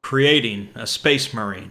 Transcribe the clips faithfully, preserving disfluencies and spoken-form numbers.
Creating a Space Marine.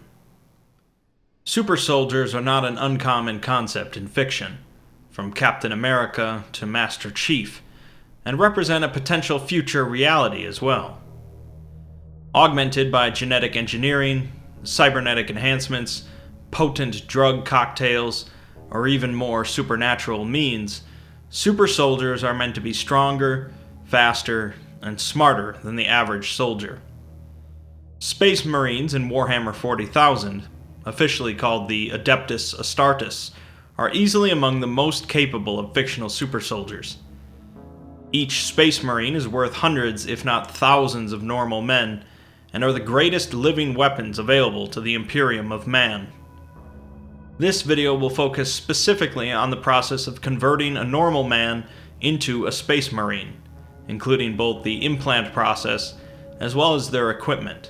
Super soldiers are not an uncommon concept in fiction, from Captain America to Master Chief, and represent a potential future reality as well. Augmented by genetic engineering, cybernetic enhancements, potent drug cocktails, or even more supernatural means, super soldiers are meant to be stronger, faster, and smarter than the average soldier. Space Marines in Warhammer forty thousand, officially called the Adeptus Astartes, are easily among the most capable of fictional super soldiers. Each Space Marine is worth hundreds, if not thousands, of normal men, and are the greatest living weapons available to the Imperium of Man. This video will focus specifically on the process of converting a normal man into a Space Marine, including both the implant process as well as their equipment.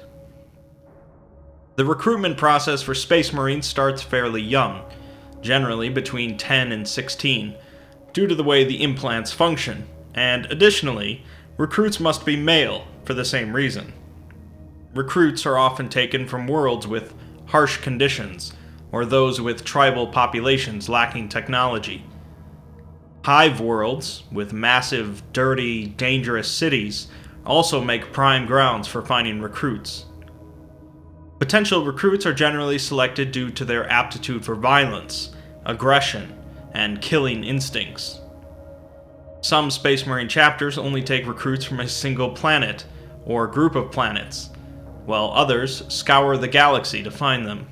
The recruitment process for Space Marines starts fairly young, generally between ten and sixteen, due to the way the implants function, and additionally, recruits must be male for the same reason. Recruits are often taken from worlds with harsh conditions, or those with tribal populations lacking technology. Hive worlds, with massive, dirty, dangerous cities, also make prime grounds for finding recruits. Potential recruits are generally selected due to their aptitude for violence, aggression, and killing instincts. Some Space Marine chapters only take recruits from a single planet, or group of planets, while others scour the galaxy to find them.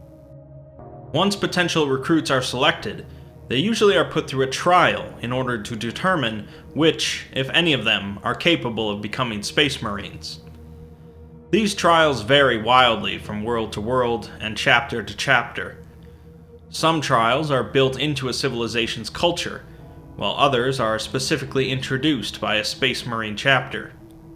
Once potential recruits are selected, they usually are put through a trial in order to determine which, if any of them, are capable of becoming Space Marines. These trials vary wildly from world to world and chapter to chapter. Some trials are built into a civilization's culture, while others are specifically introduced by a Space Marine chapter.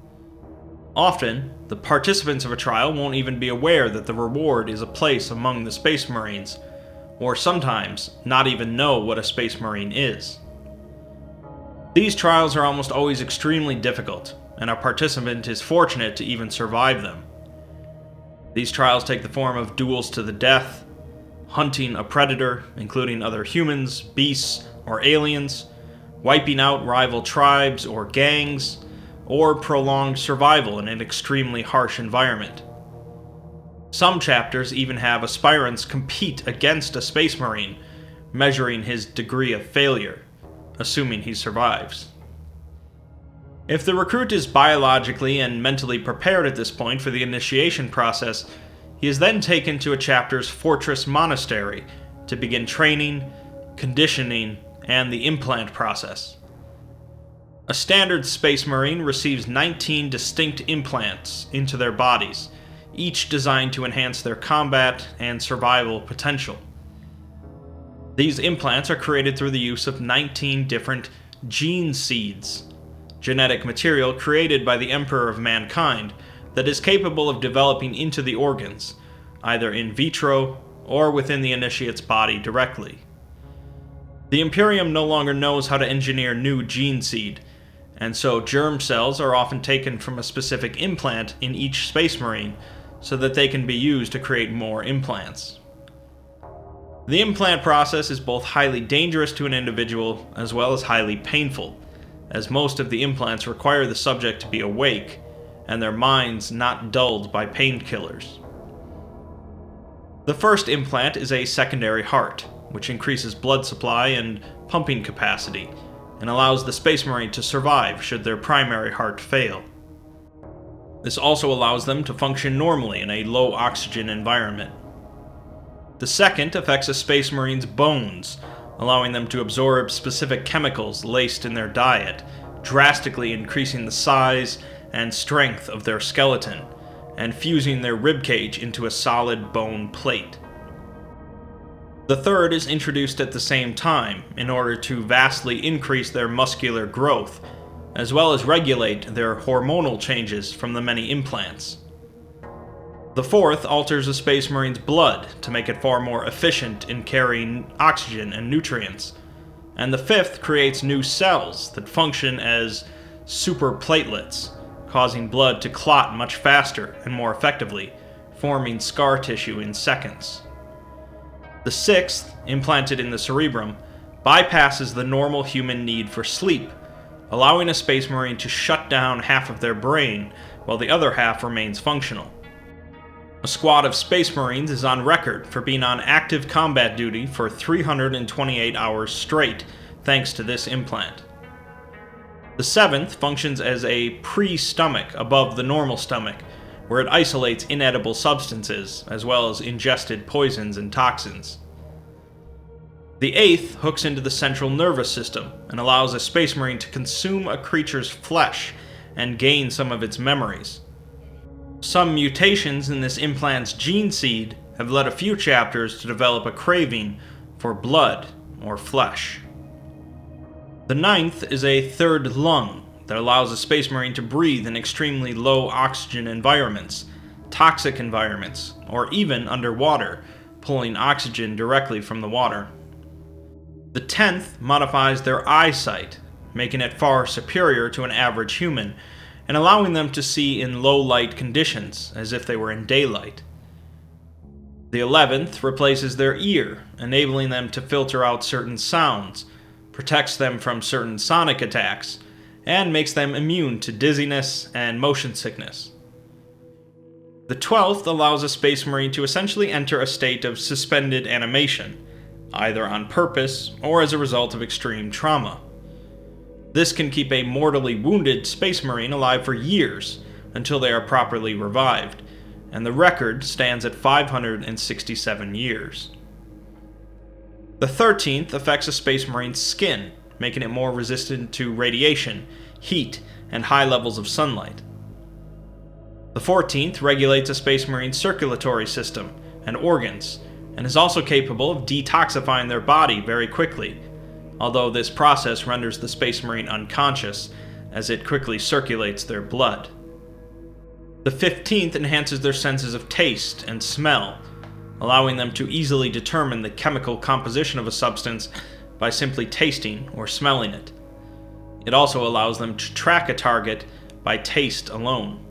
Often, the participants of a trial won't even be aware that the reward is a place among the Space Marines, or sometimes not even know what a Space Marine is. These trials are almost always extremely difficult, and a participant is fortunate to even survive them. These trials take the form of duels to the death, hunting a predator, including other humans, beasts, or aliens, wiping out rival tribes or gangs, or prolonged survival in an extremely harsh environment. Some chapters even have aspirants compete against a Space Marine, measuring his degree of failure, assuming he survives. If the recruit is biologically and mentally prepared at this point for the initiation process, he is then taken to a chapter's Fortress Monastery to begin training, conditioning, and the implant process. A standard Space Marine receives nineteen distinct implants into their bodies, each designed to enhance their combat and survival potential. These implants are created through the use of nineteen different gene seeds, genetic material created by the Emperor of Mankind that is capable of developing into the organs, either in vitro or within the initiate's body directly. The Imperium no longer knows how to engineer new gene seed, and so germ cells are often taken from a specific implant in each Space Marine so that they can be used to create more implants. The implant process is both highly dangerous to an individual as well as highly painful, as most of the implants require the subject to be awake, and their minds not dulled by painkillers. The first implant is a secondary heart, which increases blood supply and pumping capacity, and allows the Space Marine to survive should their primary heart fail. This also allows them to function normally in a low-oxygen environment. The second affects a Space Marine's bones, allowing them to absorb specific chemicals laced in their diet, drastically increasing the size and strength of their skeleton, and fusing their ribcage into a solid bone plate. The third is introduced at the same time in order to vastly increase their muscular growth, as well as regulate their hormonal changes from the many implants. The fourth alters a Space Marine's blood to make it far more efficient in carrying oxygen and nutrients, and the fifth creates new cells that function as super platelets, causing blood to clot much faster and more effectively, forming scar tissue in seconds. The sixth, implanted in the cerebrum, bypasses the normal human need for sleep, allowing a Space Marine to shut down half of their brain while the other half remains functional. A squad of Space Marines is on record for being on active combat duty for three hundred twenty-eight hours straight, thanks to this implant. The seventh functions as a pre-stomach above the normal stomach, where it isolates inedible substances, as well as ingested poisons and toxins. The eighth hooks into the central nervous system and allows a Space Marine to consume a creature's flesh and gain some of its memories. Some mutations in this implant's gene seed have led a few chapters to develop a craving for blood or flesh. The ninth is a third lung that allows a Space Marine to breathe in extremely low oxygen environments, toxic environments, or even underwater, pulling oxygen directly from the water. The tenth modifies their eyesight, making it far superior to an average human, and allowing them to see in low light conditions, as if they were in daylight. The eleventh replaces their ear, enabling them to filter out certain sounds, protects them from certain sonic attacks, and makes them immune to dizziness and motion sickness. The twelfth allows a Space Marine to essentially enter a state of suspended animation, either on purpose or as a result of extreme trauma. This can keep a mortally wounded Space Marine alive for years until they are properly revived, and the record stands at five hundred sixty-seven years. The thirteenth affects a Space Marine's skin, making it more resistant to radiation, heat, and high levels of sunlight. The fourteenth regulates a Space Marine's circulatory system and organs, and is also capable of detoxifying their body very quickly, although this process renders the Space Marine unconscious, as it quickly circulates their blood. The fifteenth enhances their senses of taste and smell, allowing them to easily determine the chemical composition of a substance by simply tasting or smelling it. It also allows them to track a target by taste alone.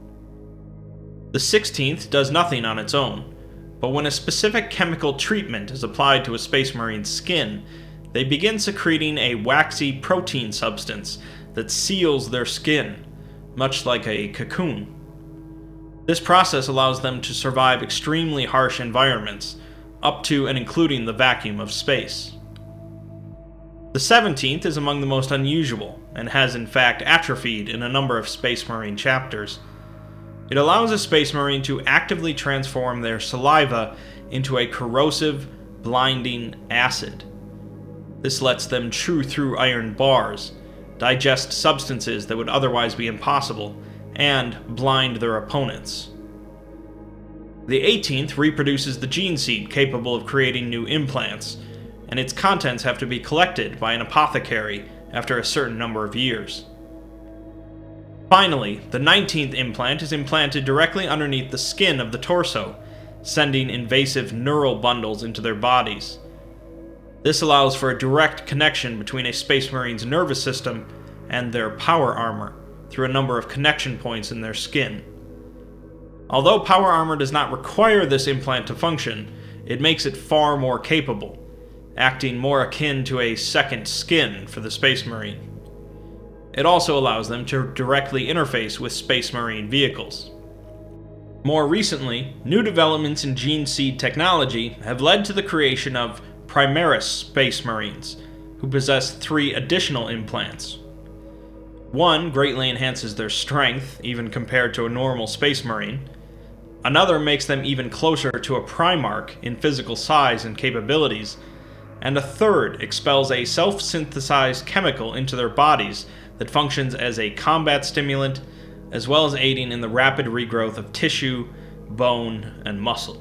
The sixteenth does nothing on its own, but when a specific chemical treatment is applied to a Space Marine's skin, they begin secreting a waxy protein substance that seals their skin, much like a cocoon. This process allows them to survive extremely harsh environments, up to and including the vacuum of space. The seventeenth is among the most unusual, and has in fact atrophied in a number of Space Marine chapters. It allows a Space Marine to actively transform their saliva into a corrosive, blinding acid. This lets them chew through iron bars, digest substances that would otherwise be impossible, and blind their opponents. The eighteenth reproduces the gene seed capable of creating new implants, and its contents have to be collected by an apothecary after a certain number of years. Finally, the nineteenth implant is implanted directly underneath the skin of the torso, sending invasive neural bundles into their bodies. This allows for a direct connection between a Space Marine's nervous system and their power armor through a number of connection points in their skin. Although power armor does not require this implant to function, it makes it far more capable, acting more akin to a second skin for the Space Marine. It also allows them to directly interface with Space Marine vehicles. More recently, new developments in gene seed technology have led to the creation of Primaris Space Marines, who possess three additional implants. One greatly enhances their strength, even compared to a normal Space Marine. Another makes them even closer to a Primarch in physical size and capabilities. And a third expels a self-synthesized chemical into their bodies that functions as a combat stimulant, as well as aiding in the rapid regrowth of tissue, bone, and muscle.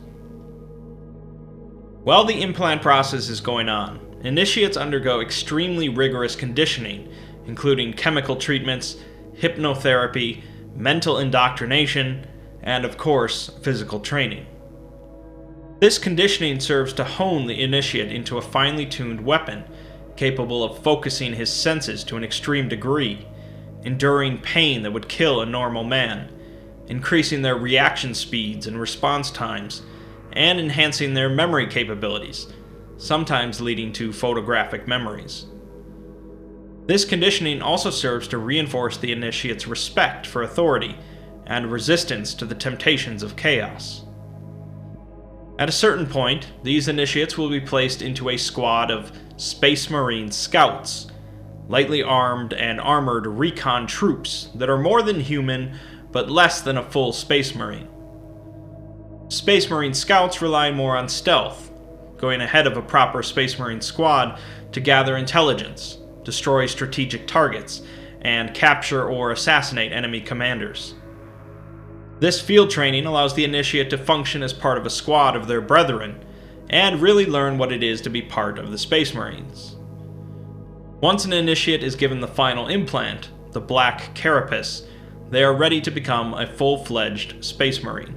While the implant process is going on, initiates undergo extremely rigorous conditioning, including chemical treatments, hypnotherapy, mental indoctrination, and of course, physical training. This conditioning serves to hone the initiate into a finely tuned weapon, capable of focusing his senses to an extreme degree, enduring pain that would kill a normal man, increasing their reaction speeds and response times, and enhancing their memory capabilities, sometimes leading to photographic memories. This conditioning also serves to reinforce the initiate's respect for authority and resistance to the temptations of chaos. At a certain point, these initiates will be placed into a squad of Space Marine scouts, lightly armed and armored recon troops that are more than human but less than a full Space Marine. Space Marine scouts rely more on stealth, going ahead of a proper Space Marine squad to gather intelligence, destroy strategic targets, and capture or assassinate enemy commanders. This field training allows the initiate to function as part of a squad of their brethren, and really learn what it is to be part of the Space Marines. Once an initiate is given the final implant, the Black Carapace, they are ready to become a full-fledged Space Marine.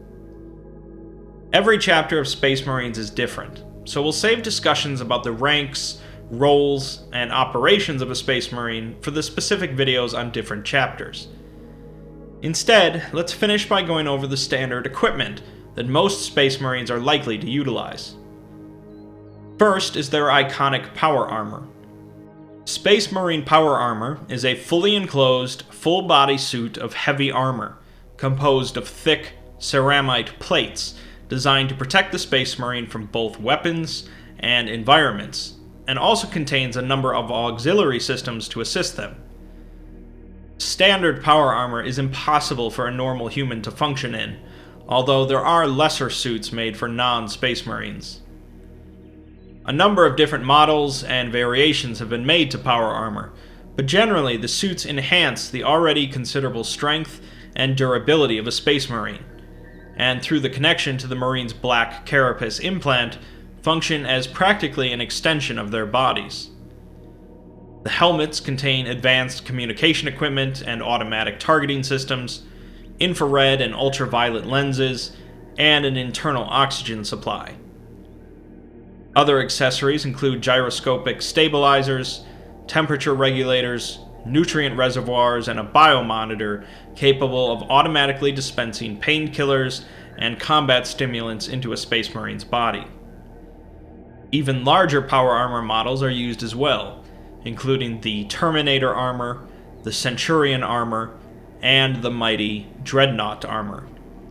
Every chapter of Space Marines is different, so we'll save discussions about the ranks, roles, and operations of a Space Marine for the specific videos on different chapters. Instead, let's finish by going over the standard equipment that most Space Marines are likely to utilize. First is their iconic power armor. Space Marine power armor is a fully enclosed, full-body suit of heavy armor, composed of thick, ceramite plates designed to protect the Space Marine from both weapons and environments, and also contains a number of auxiliary systems to assist them. Standard power armor is impossible for a normal human to function in, although there are lesser suits made for non-Space Marines. A number of different models and variations have been made to power armor, but generally the suits enhance the already considerable strength and durability of a Space Marine, and through the connection to the Marine's Black Carapace implant, function as practically an extension of their bodies. The helmets contain advanced communication equipment and automatic targeting systems, infrared and ultraviolet lenses, and an internal oxygen supply. Other accessories include gyroscopic stabilizers, temperature regulators, nutrient reservoirs, and a biomonitor capable of automatically dispensing painkillers and combat stimulants into a Space Marine's body. Even larger power armor models are used as well, including the Terminator armor, the Centurion armor, and the mighty Dreadnought armor.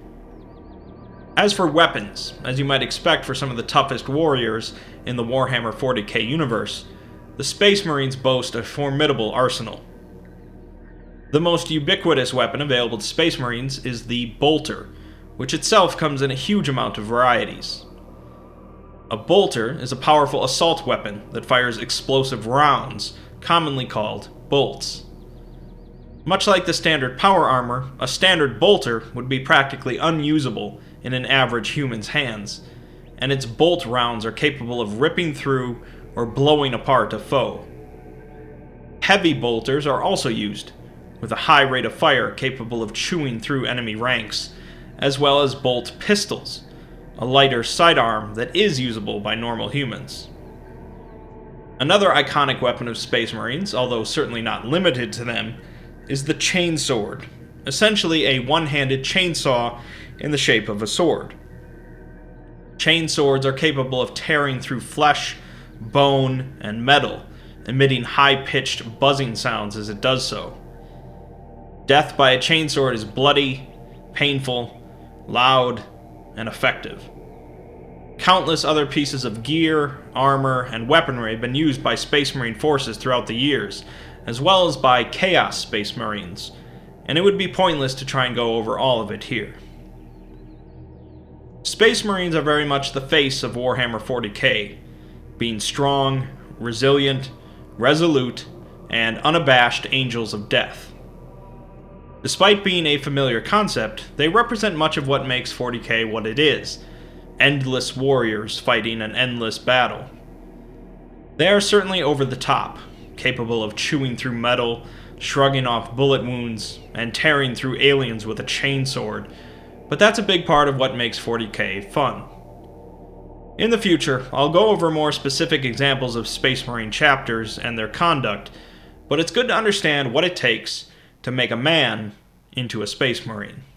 As for weapons, as you might expect for some of the toughest warriors in the Warhammer forty K universe, the Space Marines boast a formidable arsenal. The most ubiquitous weapon available to Space Marines is the Bolter, which itself comes in a huge amount of varieties. A bolter is a powerful assault weapon that fires explosive rounds, commonly called bolts. Much like the standard power armor, a standard bolter would be practically unusable in an average human's hands, and its bolt rounds are capable of ripping through or blowing apart a foe. Heavy bolters are also used, with a high rate of fire capable of chewing through enemy ranks, as well as bolt pistols, a lighter sidearm that is usable by normal humans. Another iconic weapon of Space Marines, although certainly not limited to them, is the chainsword, essentially a one-handed chainsaw in the shape of a sword. Chainswords are capable of tearing through flesh, bone, and metal, emitting high-pitched buzzing sounds as it does so. Death by a chainsword is bloody, painful, loud, and effective. Countless other pieces of gear, armor, and weaponry have been used by Space Marine forces throughout the years, as well as by Chaos Space Marines, and it would be pointless to try and go over all of it here. Space Marines are very much the face of Warhammer forty K, being strong, resilient, resolute, and unabashed angels of death. Despite being a familiar concept, they represent much of what makes forty K what it is: endless warriors fighting an endless battle. They are certainly over the top, capable of chewing through metal, shrugging off bullet wounds, and tearing through aliens with a chainsword, but that's a big part of what makes forty K fun. In the future, I'll go over more specific examples of Space Marine chapters and their conduct, but it's good to understand what it takes to make a man into a Space Marine.